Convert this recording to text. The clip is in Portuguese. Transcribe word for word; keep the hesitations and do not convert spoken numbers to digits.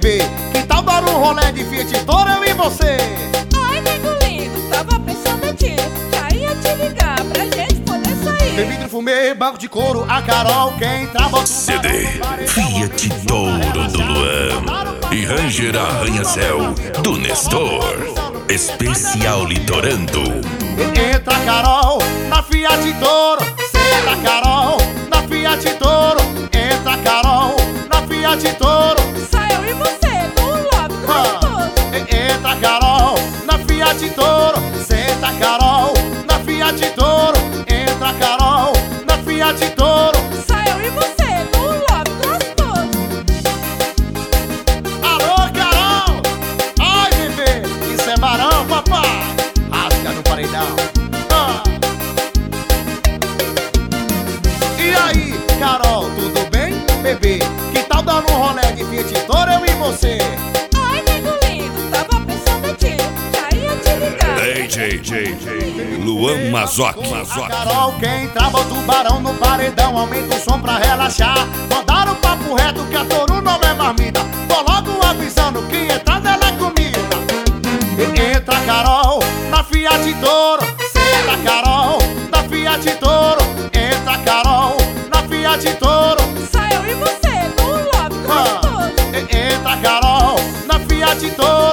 bebê, que tal dar um rolê de Fiat Toro, eu e você? Ai, nego lindo, tava pensando em ti, já ia te ligar pra gente poder sair. Bebido, fumê, banco de couro, a Carol, quem trava o C D Fiat Toro do Luan e Ranger Arranha-Céu do Nestor. Especial Litorando. Entra Carol na Fiat Toro, senta Carol na Fiat Toro. Entra Carol na Fiat Toro. Sai eu e você num lobby gostoso. Entra Carol na Fiat Toro, senta Carol na Fiat Toro. Entra Carol na Fiat Toro. Sai eu e você num lobby gostoso. Alô Carol, ai bebê, isso é barão papai, rasga no paredão. Ah. E aí Carol, tudo bem bebê? Que tal dar um rolê de Fiat Toro, eu e você? Ai, nego lindo, tava pensando em ti, já ia te ligar. D J J J Luan Mazoc. A Carol, quem trava o tubarão no paredão, aumenta o som pra relaxar. Mandaram o papo reto que a Toro não é marmita. Tô logo avisando que entrar nela é comida. Entra Carol na Fiat Toro, senta Carol na Fiat Toro. Entra Carol na Fiat Toro. Sai eu e você num lobby gostoso. Entra Carol na Fiat Toro.